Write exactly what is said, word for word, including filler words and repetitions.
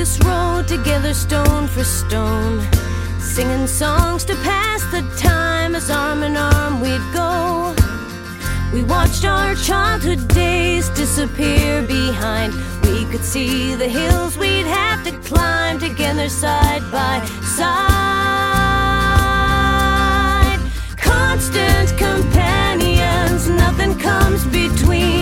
this road together, stone for stone, singing songs to pass the time as arm in arm we'd go. We watched our childhood days disappear behind. We could see the hills we'd have to climb together, side by side. Constant companions, nothing comes between.